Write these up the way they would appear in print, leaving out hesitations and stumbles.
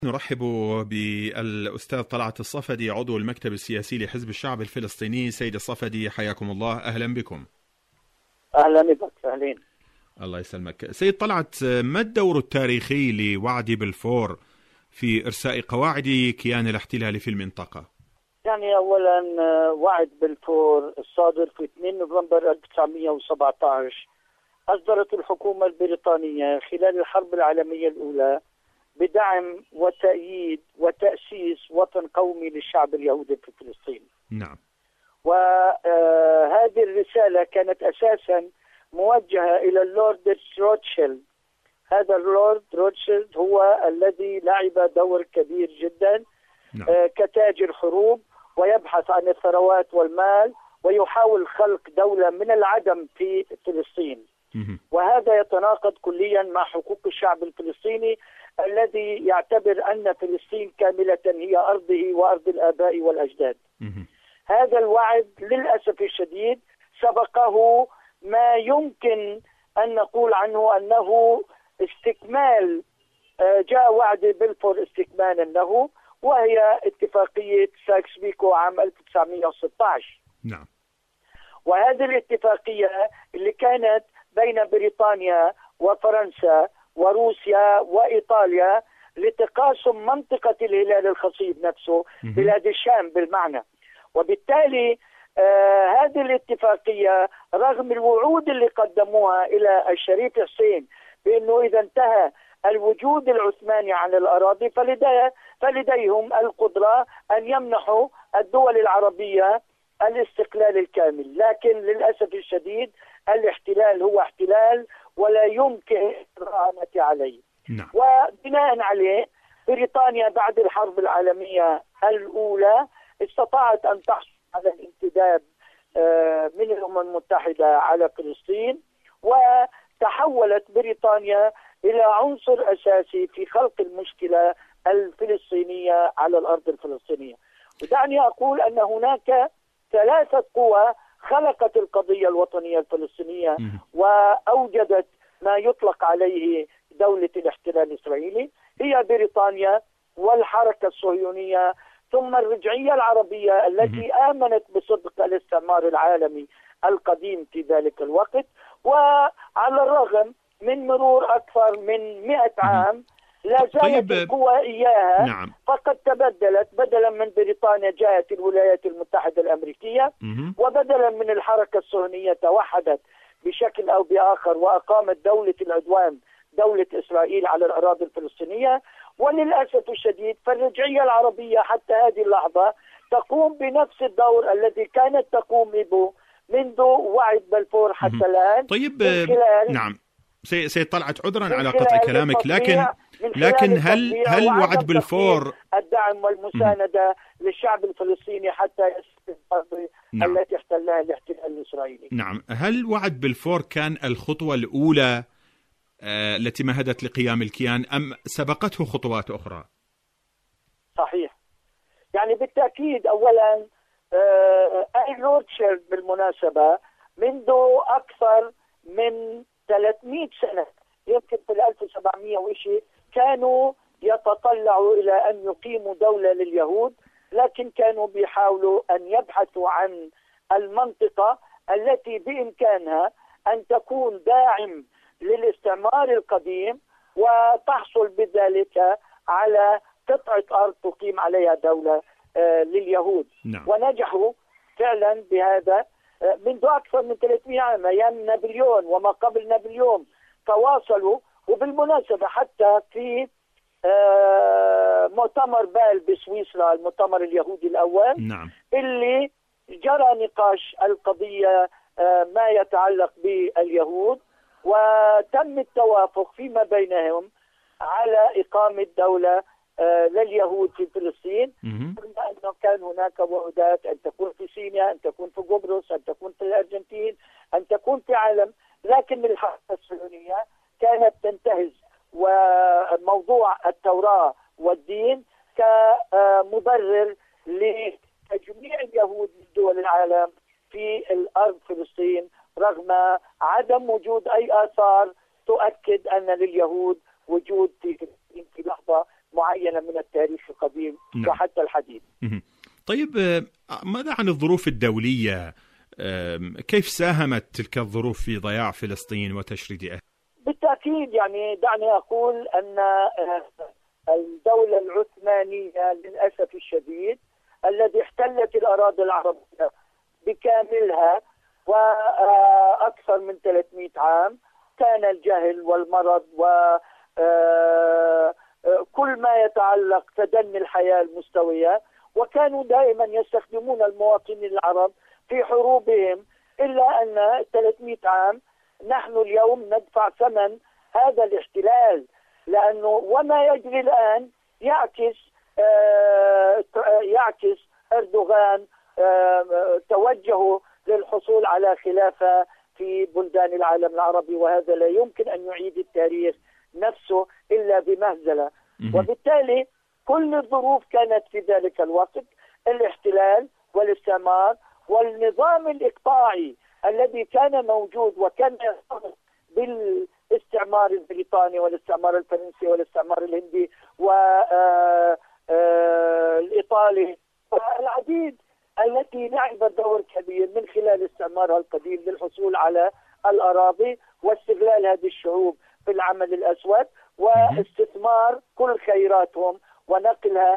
نرحب بالأستاذ طلعت الصفدي عضو المكتب السياسي لحزب الشعب الفلسطيني. سيد الصفدي حياكم الله، أهلا بكم. أهلا بك. أهلين. الله يسلمك. سيد طلعت، ما الدور التاريخي لوعد بلفور في إرساء قواعد كيان الاحتلال في المنطقة؟ يعني أولا وعد بلفور الصادر في 2 نوفمبر 1917 أصدرت الحكومة البريطانية خلال الحرب العالمية الأولى بدعم وتأييد وتأسيس وطن قومي للشعب اليهودي في فلسطين. نعم. وهذه الرسالة كانت أساسا موجهة إلى اللورد روتشيلد. هذا اللورد روتشيلد هو الذي لعب دور كبير جدا. نعم. كتاجر حروب ويبحث عن الثروات والمال ويحاول خلق دولة من العدم في فلسطين. وهذا يتناقض كليا مع حقوق الشعب الفلسطيني الذي يعتبر أن فلسطين كاملة هي أرضه وأرض الآباء والأجداد. هذا الوعد للأسف الشديد سبقه ما يمكن أن نقول عنه أنه استكمال. جاء وعد بلفور استكمالا له، وهي اتفاقية سايكس بيكو عام 1916. نعم. وهذه الاتفاقية اللي كانت بين بريطانيا وفرنسا وروسيا وإيطاليا لتقاسم منطقة الهلال الخصيب نفسه، بلاد الشام بالمعنى. وبالتالي هذه الاتفاقية رغم الوعود اللي قدموها إلى الشريف حسين بأنه إذا انتهى الوجود العثماني عن الأراضي فلديهم القدرة أن يمنحوا الدول العربية الاستقلال الكامل، لكن للأسف الشديد الاحتلال هو احتلال ولا يمكن الرهانة عليه. نعم. وبناء عليه بريطانيا بعد الحرب العالمية الأولى استطاعت أن تحصل على الانتداب من الأمم المتحدة على فلسطين، وتحولت بريطانيا إلى عنصر أساسي في خلق المشكلة الفلسطينية على الأرض الفلسطينية. ودعني أقول أن هناك 3 قوى خلقت القضية الوطنية الفلسطينية وأوجدت ما يطلق عليه دولة الاحتلال الإسرائيلي، هي بريطانيا والحركة الصهيونية ثم الرجعية العربية التي آمنت بصدق الاستعمار العالمي القديم في ذلك الوقت. وعلى الرغم من مرور أكثر من 100 عام لا زالت القوى إياها. نعم. فقد تبدلت، بدلا من بريطانيا جاءت الولايات المتحدة الأمريكية، وبدلا من الحركة الصهيونية توحدت بشكل أو بآخر وأقامت دولة العدوان دولة إسرائيل على الأراضي الفلسطينية. وللأسف الشديد فالرجعية العربية حتى هذه اللحظة تقوم بنفس الدور الذي كانت تقوم به منذ وعد بلفور حتى الآن. طيب. نعم سيد طلعت، عذرا على قطع كلامك، لكن هل وعد بلفور الدعم والمساندة للشعب الفلسطيني حتى يستقل الأرض التي احتلها الاحتلال الإسرائيلي؟ نعم. هل وعد بلفور كان الخطوة الأولى التي مهدت لقيام الكيان أم سبقته خطوات أخرى؟ صحيح. يعني بالتأكيد أولا روتشيلد بالمناسبة منذ أكثر من 300 سنة، يمكن في 1700 وشيء، كانوا يتطلعوا إلى أن يقيموا دولة لليهود، لكن كانوا بيحاولوا أن يبحثوا عن المنطقة التي بإمكانها أن تكون داعم للاستعمار القديم وتحصل بذلك على قطعة أرض تقيم عليها دولة لليهود. نعم. ونجحوا فعلا بهذا منذ أكثر من 300 عام، أيام نابليون وما قبل نابليون تواصلوا. وبالمناسبة حتى في مؤتمر بال بسويسرا، المؤتمر اليهودي الأول، نعم، اللي جرى نقاش القضية ما يتعلق باليهود، وتم التوافق فيما بينهم على إقامة دولة لليهود في فلسطين، أنه كان هناك وعودات أن تكون في سيناء، أن تكون في قبرص، أن تكون في الأرجنتين، أن تكون في عالم. لكن الحركة الصهيونية كانت تنتهز وموضوع التوراة والدين كمبرر لتجميع اليهود من دول العالم في الأرض فلسطين، رغم عدم وجود أي آثار تؤكد أن لليهود وجود في لحظة معينة من التاريخ القديم وحتى الحديث. طيب، ماذا عن الظروف الدولية؟ كيف ساهمت تلك الظروف في ضياع فلسطين وتشريد أهلها؟ بالتأكيد، يعني دعني أقول أن الدولة العثمانية للأسف الشديد الذي احتلت الأراضي العربية بكاملها وأكثر من 300 عام، كان الجهل والمرض وكل ما يتعلق تدني الحياة المستوية، وكانوا دائما يستخدمون المواطنين العرب في حروبهم، إلا أن 300 عام نحن اليوم ندفع ثمن هذا الاحتلال، لأنه وما يجري الآن يعكس أردوغان توجهه للحصول على خلافة في بلدان العالم العربي، وهذا لا يمكن أن يعيد التاريخ نفسه إلا بمهزلة. وبالتالي كل الظروف كانت في ذلك الوقت، الاحتلال والاستعمار والنظام الإقطاعي الذي كان موجود وكان يرتبط بالاستعمار البريطاني والاستعمار الفرنسي والاستعمار الهندي والإيطالي والعديد، التي لعبت دور كبير من خلال استعمارها القديم للحصول على الأراضي واستغلال هذه الشعوب في العمل الأسود واستثمار كل خيراتهم ونقلها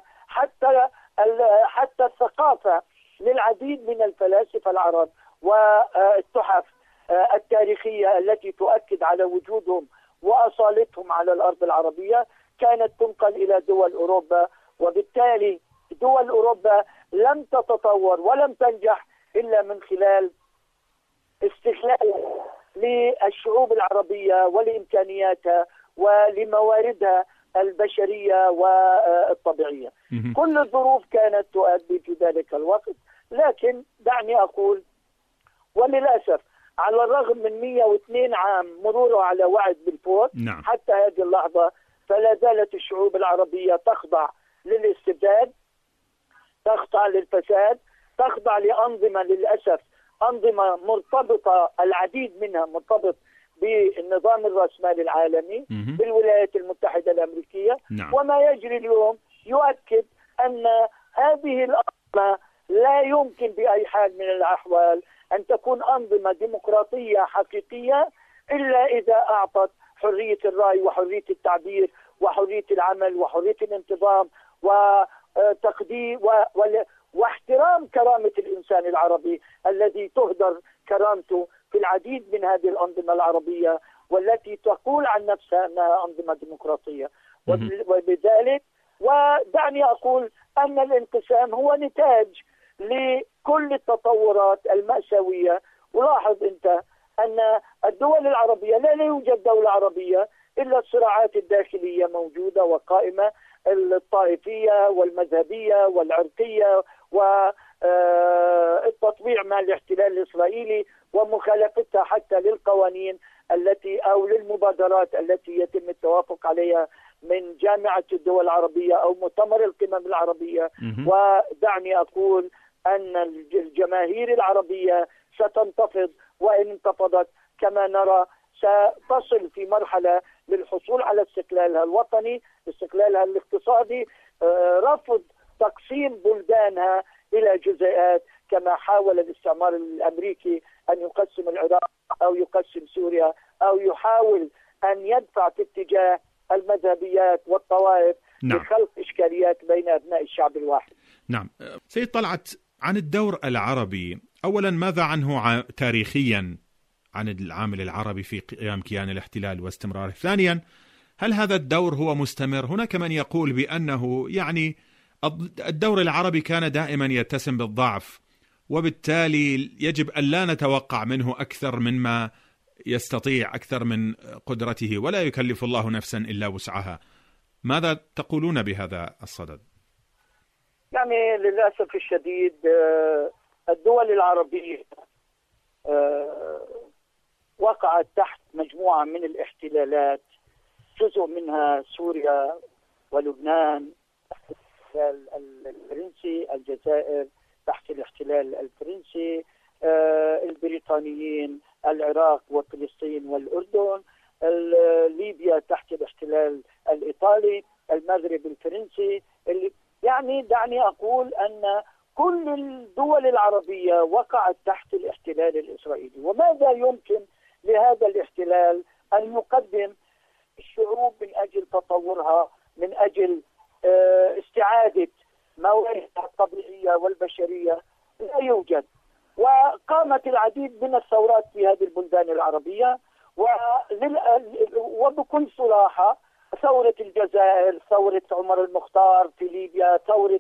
حتى الثقافة للعديد من الفلاسفة العرب والتحف التاريخية التي تؤكد على وجودهم وأصالتهم على الأرض العربية كانت تنقل إلى دول أوروبا. وبالتالي دول أوروبا لم تتطور ولم تنجح إلا من خلال استغلال للشعوب العربية ولإمكانياتها ولمواردها البشرية والطبيعية. كل الظروف كانت تؤدي في ذلك الوقت، لكن دعني أقول وللأسف على الرغم من 102 عام مرورها على وعد بلفور حتى هذه اللحظة فلا زالت الشعوب العربية تخضع للاستبداد، تخضع للفساد، تخضع لأنظمة للأسف أنظمة مرتبطة، العديد منها مرتبط بالنظام الرأسمالي العالمي بالولايات المتحدة الأمريكية. وما يجري اليوم يؤكد أن هذه الأنظمة لا يمكن بأي حال من الأحوال أن تكون أنظمة ديمقراطية حقيقية إلا إذا أعطت حرية الرأي وحرية التعبير وحرية العمل وحرية الانتظام وتقدير واحترام كرامة الإنسان العربي الذي تهدر كرامته في العديد من هذه الأنظمة العربية والتي تقول عن نفسها أنها أنظمة ديمقراطية. وبذلك ودعني أقول أن الانقسام هو نتاج لكل التطورات المأساوية. ولاحظ أنت أن الدول العربية لا يوجد دولة عربية إلا الصراعات الداخلية موجودة وقائمة، الطائفية والمذهبية والعرقية والتطبيع مع الاحتلال الإسرائيلي ومخالفتها حتى للقوانين التي أو للمبادرات التي يتم التوافق عليها من جامعة الدول العربية أو مؤتمر القمم العربية. ودعني أقول أن الجماهير العربية ستنتفض، وإن انتفضت كما نرى ستصل في مرحلة للحصول على استقلالها الوطني، استقلالها الاقتصادي، رفض تقسيم بلدانها إلى جزيئات كما حاول الاستعمار الأمريكي أن يقسم العراق أو يقسم سوريا أو يحاول أن يدفع في اتجاه المذهبيات والطوائف لخلق إشكاليات بين أبناء الشعب الواحد. نعم سيد طلعت، عن الدور العربي أولا ماذا عنه تاريخيا عن العامل العربي في قيام كيان الاحتلال واستمراره؟ ثانيا، هل هذا الدور هو مستمر؟ هناك من يقول بأنه يعني الدور العربي كان دائما يتسم بالضعف، وبالتالي يجب أن لا نتوقع منه أكثر مما يستطيع، أكثر من قدرته، ولا يكلف الله نفسا إلا وسعها. ماذا تقولون بهذا الصدد؟ يعني للأسف الشديد الدول العربية وقعت تحت مجموعة من الاحتلالات، جزء منها سوريا ولبنان تحت الاحتلال الفرنسي، الجزائر تحت الاحتلال الفرنسي، البريطانيين، العراق وفلسطين والأردن، ليبيا تحت الاحتلال الإيطالي، المغرب الفرنسي، اللي يعني دعني أقول أن كل الدول العربية وقعت تحت الاحتلال الإسرائيلي. وماذا يمكن لهذا الاحتلال أن يقدم الشعوب من أجل تطورها، من أجل استعادة مواردها الطبيعية والبشرية؟ لا يوجد. وقامت العديد من الثورات في هذه البلدان العربية، وبكل صراحة ثورة الجزائر، ثورة عمر المختار في ليبيا، ثورة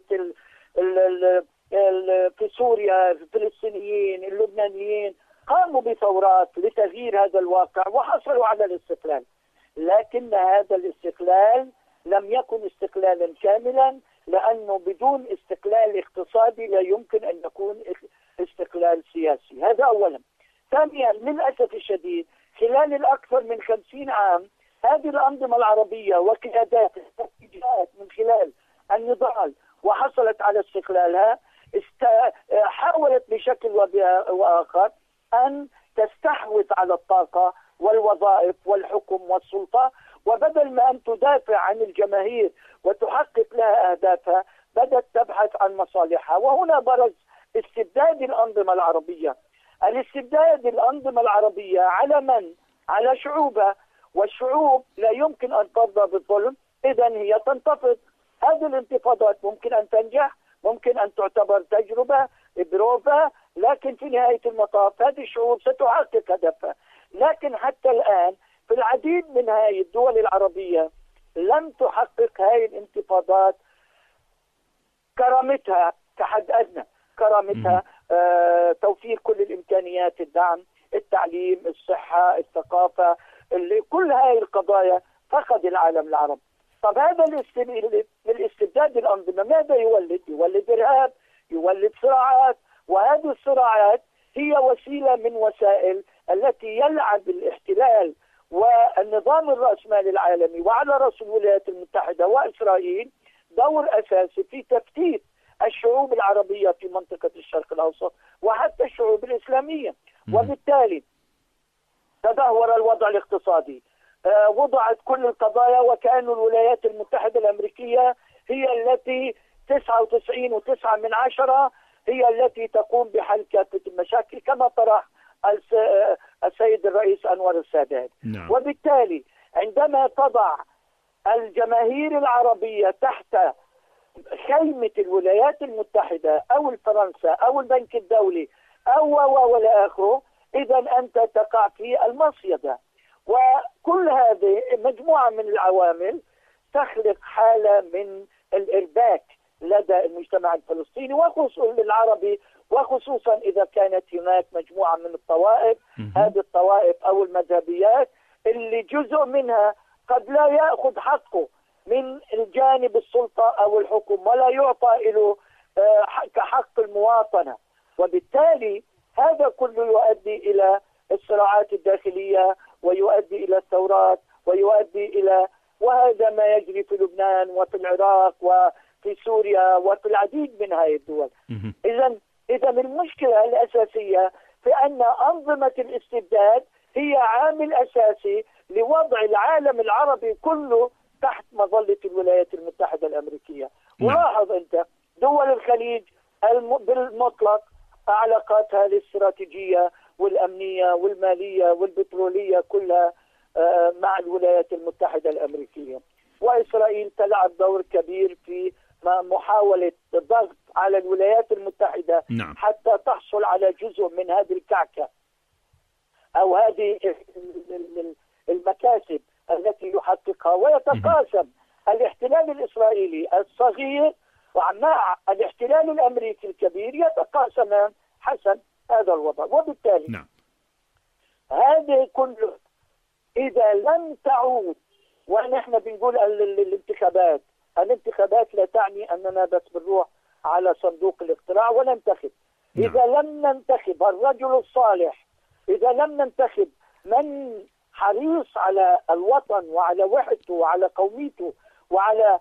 في سوريا، الفلسطينيين، اللبنانيين قاموا بثورات لتغيير هذا الواقع وحصلوا على الاستقلال. لكن هذا الاستقلال لم يكن استقلالا كاملا، لأنه بدون استقلال اقتصادي لا يمكن أن يكون استقلال سياسي. هذا أولا. ثانيا، للأسف الشديد خلال الأكثر من 50 عام هذه الأنظمة العربية وقياداتها جاءت من خلال النضال وحصلت على استقلالها، حاولت بشكل وآخر أن تستحوذ على الطاقة والوظائف والحكم والسلطة، وبدل ما أن تدافع عن الجماهير وتحقق لها أهدافها بدأت تبحث عن مصالحها. وهنا برز استبداد الأنظمة العربية. الاستبداد الأنظمة العربية على من؟ على شعوبها، والشعوب لا يمكن أن ترضى بالظلم، إذن هي تنتفض. هذه الانتفاضات ممكن أن تنجح، ممكن أن تعتبر تجربة بروفا، لكن في نهاية المطاف هذه الشعوب ستحقق هدفها. لكن حتى الآن في العديد من هذه الدول العربية لم تحقق هذه الانتفاضات كرامتها كحد أدنى، كرامتها توفير كل الإمكانيات، الدعم، التعليم، الصحة، الثقافة، كل هذه القضايا فقد العالم العربي. طب هذا الاستبداد الأنظمة ماذا يولد؟ يولد إرهاب، يولد صراعات، وهذه الصراعات هي وسيلة من وسائل التي يلعب الاحتلال والنظام الرأسمالي العالمي وعلى رأس الولايات المتحدة وإسرائيل دور أساسي في تفتيت الشعوب العربية في منطقة الشرق الأوسط وحتى الشعوب الإسلامية. وبالتالي تدهور الوضع الاقتصادي، وضعت كل القضايا، وكأن الولايات المتحدة الأمريكية هي التي 99.9 هي التي تقوم بحل كافة المشاكل كما طرح السيد الرئيس أنور السادات. نعم. وبالتالي عندما تضع الجماهير العربية تحت خيمة الولايات المتحدة أو فرنسا أو البنك الدولي أو ولا آخره، إذا أنت تقع في المصيدة. وكل هذه مجموعة من العوامل تخلق حالة من الإرباك لدى المجتمع الفلسطيني وخصوصا العربي، وخصوصا إذا كانت هناك مجموعة من الطوائف، هذه الطوائف أو المذهبيات اللي جزء منها قد لا يأخذ حقه من الجانب السلطة أو الحكم ولا يعطى له كحق المواطنة. وبالتالي هذا كله يؤدي إلى الصراعات الداخلية ويؤدي إلى الثورات ويؤدي إلى، وهذا ما يجري في لبنان وفي العراق وفي سوريا وفي العديد من هذه الدول. إذا المشكلة الأساسية في أن أنظمة الاستبداد هي عامل أساسي لوضع العالم العربي كله تحت مظلة الولايات المتحدة الأمريكية. ولاحظ أنت دول الخليج بالمطلق علاقاتها الاستراتيجية والأمنية والمالية والبترولية كلها مع الولايات المتحدة الأمريكية، وإسرائيل تلعب دور كبير في محاولة الضغط على الولايات المتحدة حتى تحصل على جزء من هذه الكعكة أو هذه المكاسب التي يحققها، ويتقاسم الاحتلال الإسرائيلي الصغير مع الاحتلال الأمريكي الكبير، يتقاسمان حسب هذا الوضع. وبالتالي هذه كله إذا لم تعود، ونحن بنقول الانتخابات لا تعني أننا بس بنروح على صندوق الاقتراع وننتخب. إذا لم ننتخب الرجل الصالح، إذا لم ننتخب من حريص على الوطن وعلى وحدته وعلى قوميته وعلى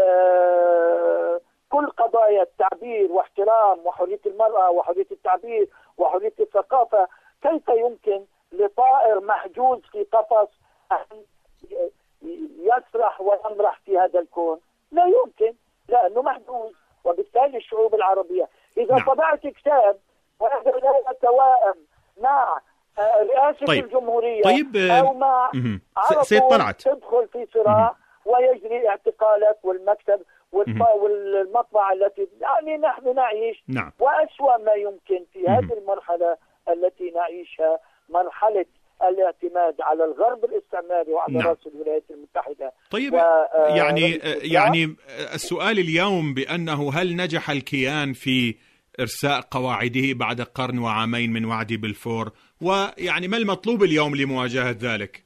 كل قضايا التعبير واحترام وحرية المرأة وحرية التعبير وحرية الثقافة، كيف يمكن لطائر محجوز في قفص أن يسرح ويمرح في هذا الكون؟ لا يمكن، لأنه محدود. وبالتالي الشعوب العربية إذا طبعت كتاب وهذا لا يتوائم مع رئاسة الجمهورية أو مع عرب تدخل في صراع ويجري اعتقالك والمكتب والمطبعة التي يعني نحن نعيش وأسوأ ما يمكن في هذه المرحلة التي نعيشها، مرحلة الاعتماد على الغرب الاستعماري وعلى رأس الولايات المتحدة. طيب يعني السؤال اليوم بأنه هل نجح الكيان في إرساء قواعده بعد قرن وعامين من وعد بلفور، ويعني ما المطلوب اليوم لمواجهة ذلك؟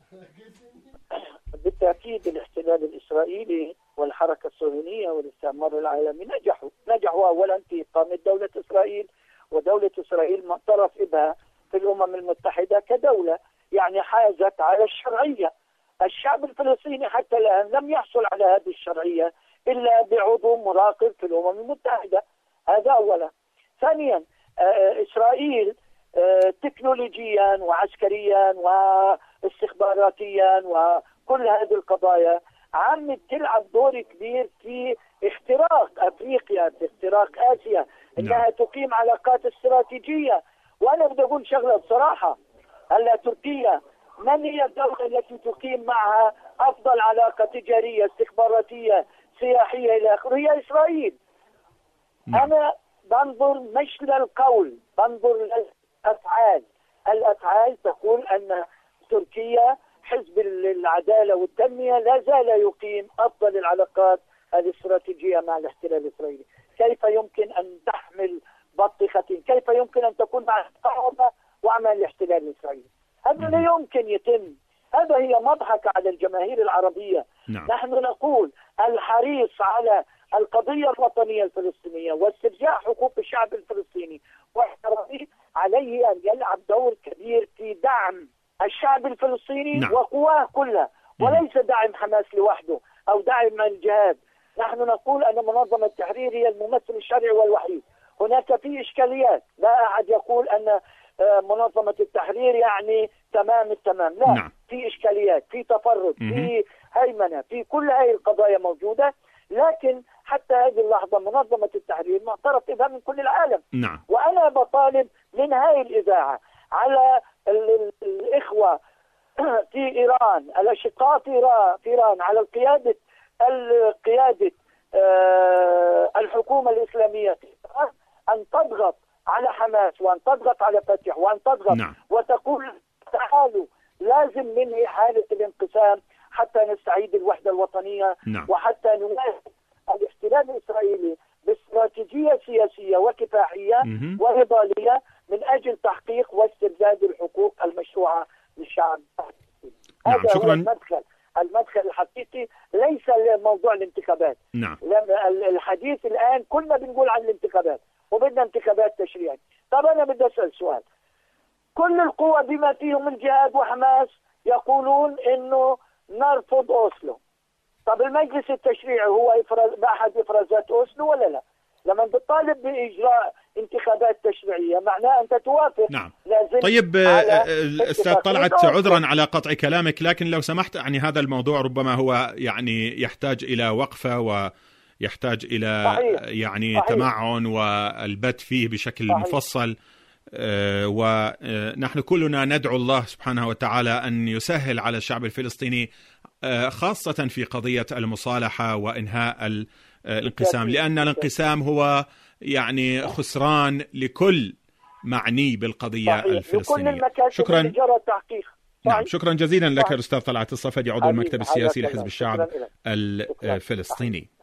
بالتأكيد الاحتلال الإسرائيلي والحركة الصهيونية والاستعمار العالمي نجحوا أولا في إقامة دولة إسرائيل، ودولة إسرائيل معترف بها في الأمم المتحدة كدولة، يعني حازت على الشرعية. الشعب الفلسطيني حتى الآن لم يحصل على هذه الشرعية إلا بعضو مراقب في الأمم المتحدة، هذا أولا. ثانيا إسرائيل تكنولوجيا وعسكريا واستخباراتيا وكل هذه القضايا عم تلعب دور كبير في اختراق أفريقيا، في اختراق آسيا، إنها تقيم علاقات استراتيجية. وأنا بدي أقول شغلة بصراحة، هلا تركيا من هي الدولة التي تقيم معها أفضل علاقة تجارية استخباراتية سياحية إلى آخره؟ هي إسرائيل. أنا بنظر مش للقول، بنظر للأفعال. الأفعال تقول أن تركيا حزب العدالة والتنمية لا زال يقيم أفضل العلاقات الاستراتيجية مع الاحتلال الإسرائيلي. كيف يمكن أن تحمل بطيخة؟ كيف يمكن أن تكون مع القاعدة ومع الاحتلال الإسرائيلي؟ هذا لا يمكن يتم. هذا هي مضحكة على الجماهير العربية. نحن نقول الحريص على القضية الوطنية الفلسطينية واسترجاع حقوق الشعب الفلسطيني واحترامه، عليه أن يلعب دور كبير في دعم الشعب الفلسطيني وقواه كلها، وليس دعم حماس لوحده أو دعم الجهاد. نحن نقول أن منظمة التحرير هي الممثل الشرعي والوحيد. هناك في إشكاليات، لا أحد يقول أن منظمة التحرير يعني تمام التمام، لا. في إشكاليات، في تفرد، في هيمنة، في كل هذه القضايا موجودة. لكن حتى هذه اللحظة منظمة التحرير معترف بها من كل العالم. وأنا بطالب من هاي الإذاعة على الإخوة في إيران، الأشقاء في إيران، على القيادة الحكومة الإسلامية في إيران أن تضغط على حماس وأن تضغط على فتح وأن تضغط وتقول تعالوا لازم ننهي حالة الانقسام حتى نستعيد الوحدة الوطنية وحتى نواجه الاحتلال الإسرائيلي باستراتيجية سياسية وكفاحية ونضالية من أجل تحقيق واسترداد الحقوق المشروعة للشعب. هذا هو المدخل الحقيقي، ليس موضوع الانتخابات. الحديث الآن كلنا بنقول عن الانتخابات وبدنا انتخابات تشريعية. طب أنا بدي أسأل سؤال، كل القوى بما فيهم الجهاد وحماس يقولون إنه نرفض أوسلو. طب المجلس التشريعي هو أحد إفرازات أوسلو ولا لا؟ لما بتطالب بإجراء انتخابات تشريعية معناه أنت توافق. طيب أستاذ طلعت، عذرا على قطع كلامك، لكن لو سمحت، يعني هذا الموضوع ربما هو يعني يحتاج إلى وقفة ويحتاج إلى يعني تمعن والبت فيه بشكل مفصل. ونحن كلنا ندعو الله سبحانه وتعالى أن يسهل على الشعب الفلسطيني، خاصة في قضية المصالحة وإنهاء الانقسام، لأن الانقسام هو يعني خسران لكل معني بالقضية الفلسطينية. شكرا. شكرا جزيلا لك أستاذ طلعت الصفدي، عضو المكتب السياسي لحزب الشعب الفلسطيني.